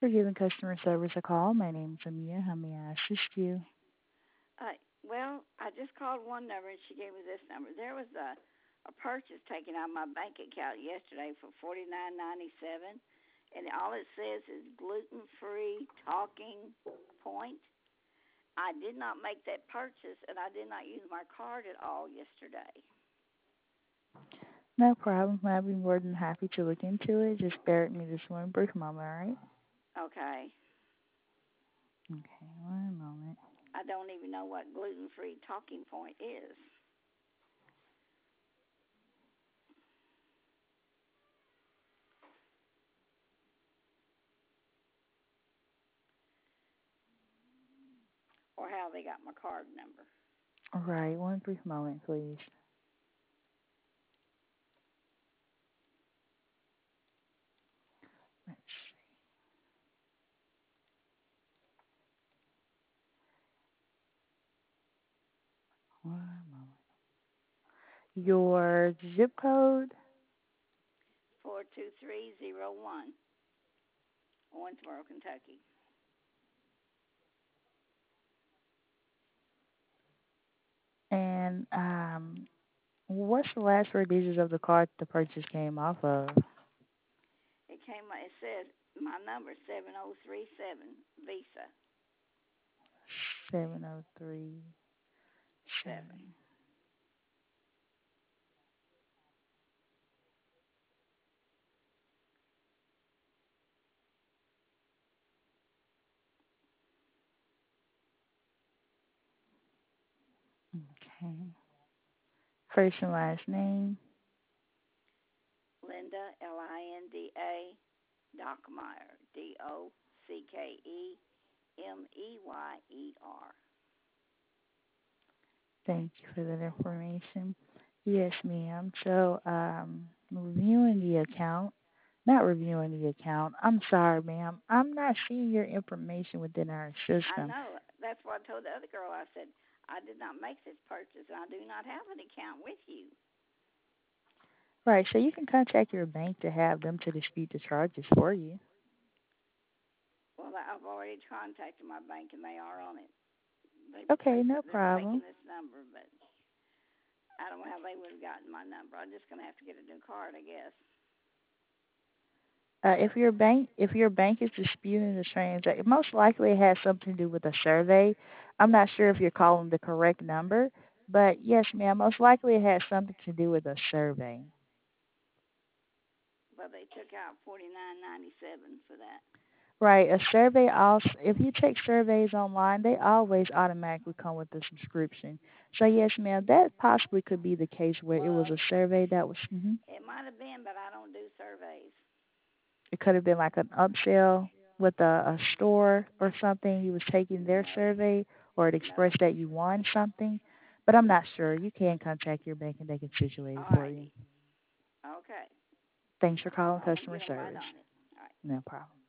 For giving customer service a call. My name is Amia. How may I assist you? Well, I just called one number and she gave me this number. There was a purchase taken out of my bank account yesterday for $49.97, and all it says is gluten free talking point. I did not make that purchase, and I did not use my card at all yesterday. No problem. I'll be more than happy to look into it. Just bear with me just one brief moment, all right? Okay. Okay, one moment. I don't even know what gluten free talking point is. Or how they got my card number. All right, one brief moment, please. Let's see. One moment. Your zip code 42301, Owensboro, Kentucky. and what's the last four digits of the card the purchase came off of? It says my number 7037 Visa 7. 7037. Okay. First and last name. Linda Linda Dockmeyer Dockemeyer. Thank you for that information. Yes, ma'am. So, reviewing the account, not reviewing the account. I'm sorry, ma'am. I'm not seeing your information within our I system. know. That's what I told the other girl. I said I did not make this purchase, and I do not have an account with you. Right, so you can contact your bank to have them to dispute the charges for you. Well, I've already contacted my bank, and they are on it. Okay, no They're taking problem. this number, but I don't know how they would have gotten my number. I'm just gonna have to get a new card, I guess. If your bank is disputing the transaction, most likely it has something to do with a survey. I'm not sure if you're calling the correct number, but yes, ma'am, most likely it has something to do with a survey. But they took out $49.97 for that. Right, a survey also, if you take surveys online, they always automatically come with a subscription. So yes, ma'am, that possibly could be the case where it was Well, a survey that was, it might have been, but I don't do surveys. it could have been like an upsell with a store or something. You was taking their No, survey or it no. expressed that you won something, but I'm not sure. You can contact your bank and they can situate it All for you. righty. Okay. Thanks for calling I'm gonna customer get them right service. on it. All right. No problem.